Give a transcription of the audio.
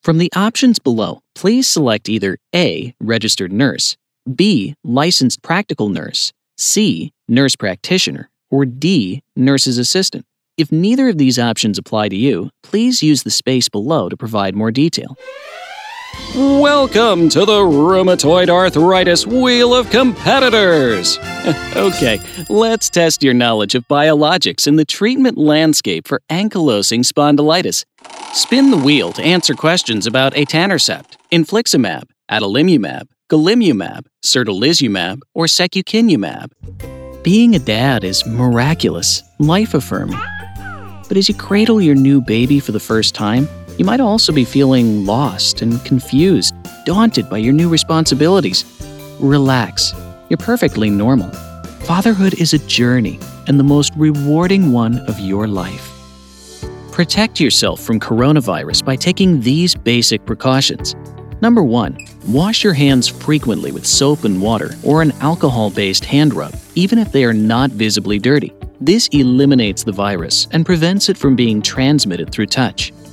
From the options below, please select either A. Registered nurse, B. Licensed practical nurse, C. Nurse practitioner, or D. Nurse's assistant. If neither of these options apply to you, please use the space below to provide more detail. Welcome to the Rheumatoid Arthritis Wheel of Competitors! Okay, let's test your knowledge of biologics and the treatment landscape for ankylosing spondylitis. Spin the wheel to answer questions about etanercept, infliximab, adalimumab, golimumab, certolizumab, or secukinumab. Being a dad is miraculous, life-affirming. But as you cradle your new baby for the first time, you might also be feeling lost and confused, daunted by your new responsibilities. Relax. You're perfectly normal. Fatherhood is a journey and the most rewarding one of your life. Protect yourself from coronavirus by taking these basic precautions. Number 1. Wash your hands frequently with soap and water or an alcohol-based hand rub, even if they are not visibly dirty. This eliminates the virus and prevents it from being transmitted through touch.